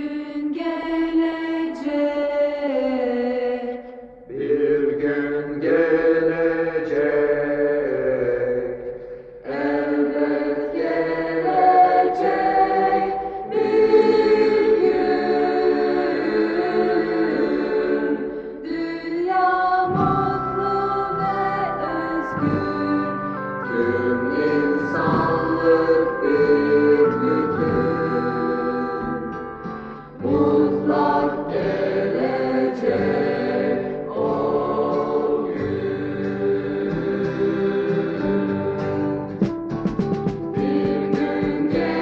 gün gelecek, bir gün gelecek, elbet gelecek bir gün. Dünya mutlu ve özgür, Tüm insanlık bir bütün, mutlak gelecek o gün. Bir gün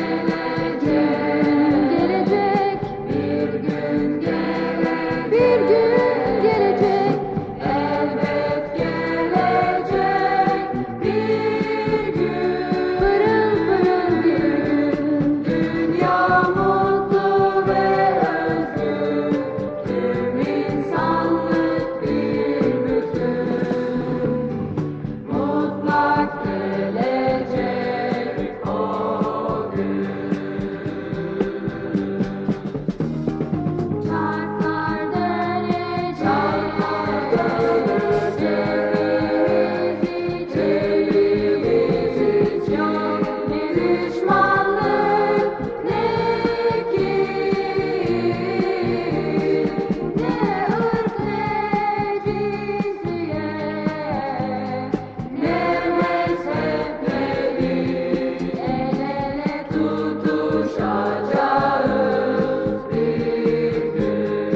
gelecek, bir gün gelecek, bir gün gelecek, elbet gelecek bir gün. pırıl pırıl bir gün. Dünya mutlu ve özgür, tüm insanlık bir bütün, mutlak gelecek o gün. Çarklar dönecek, Elimiz için ne düşmanlık, ne kin, ne ırk, ne cinsiyet, ne mezhep ne din, el ele tutuşacağız bir gün.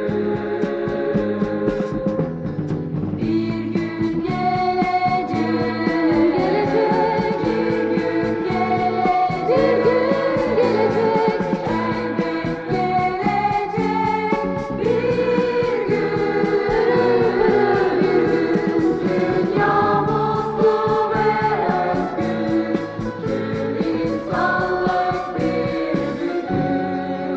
bir gün gelecek, bir gün gelecek, Elbet gelecek bir gün. Dünya mutlu ve özgür, tüm insanlık bir bütün,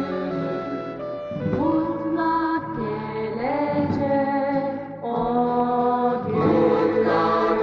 mutlak gelecek o gün. mutlak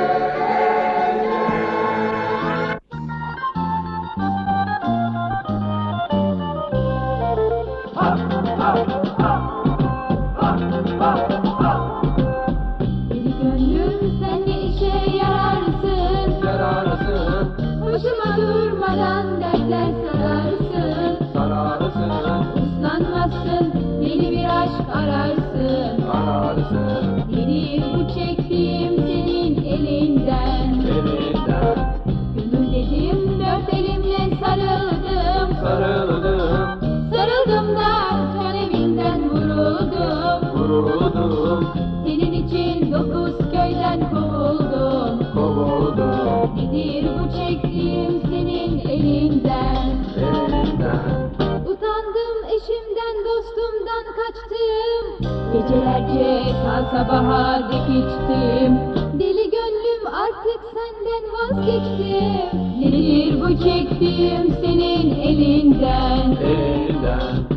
Deli gönlüm sen ne işe yararsın? yararsın, Başıma durmadan dertler sararsın. sararsın, Uslanmazsın, yeni bir aşk ararsın. ararsın, Nedir bu çektiğim senin elinden? elinden Gönül dedim, dört elimle sarıldım. sarıldım, Sarıldım da can evinden vuruldum. vuruldum, Senin için 9 köyden kovuldum. kovuldum, Nedir bu çektiğim senin elinden? elinden Utandım eşimden dostumdan kaçtım. Gecelerce ta sabaha dek içtim. Deli gönlüm artık senden vazgeçtim. Nedir bu çektiğim senin elinden? elinden.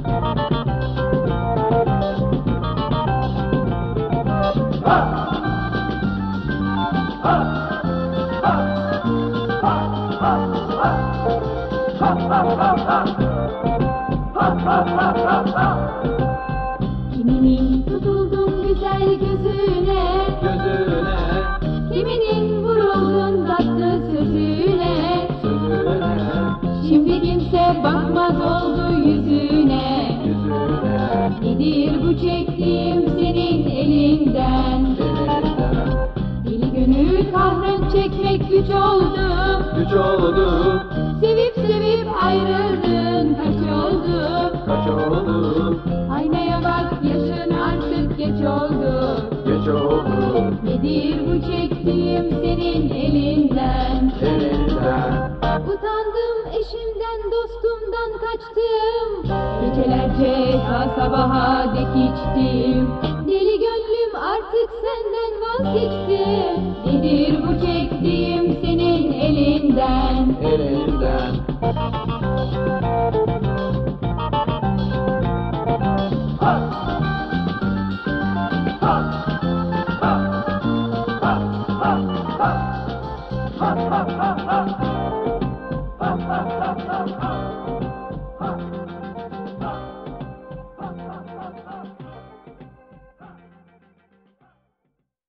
Kiminin tutuldum güzel gözüne, Gözüne, kiminin vuruldun tatlı sözüne. sözüne, Şimdi kimse bakmaz oldu yüzüne. yüzüne, Nedir bu çektiğim senin elinden? elinden Deli gönül kahrın çekmek güç oldu. güç oldu, Sevip sevip ayrıldın kaç oldu? kaç oldu, Aynaya bak yaşın artık geç oldu. geç oldu, Nedir bu çektiğim senin elinden? elinden Utandım eşimden dostumdan kaçtım. Gecelerce ta sabaha dek içtim. Deli gönlüm artık senden vazgeçtim. Nedir bu çektiğim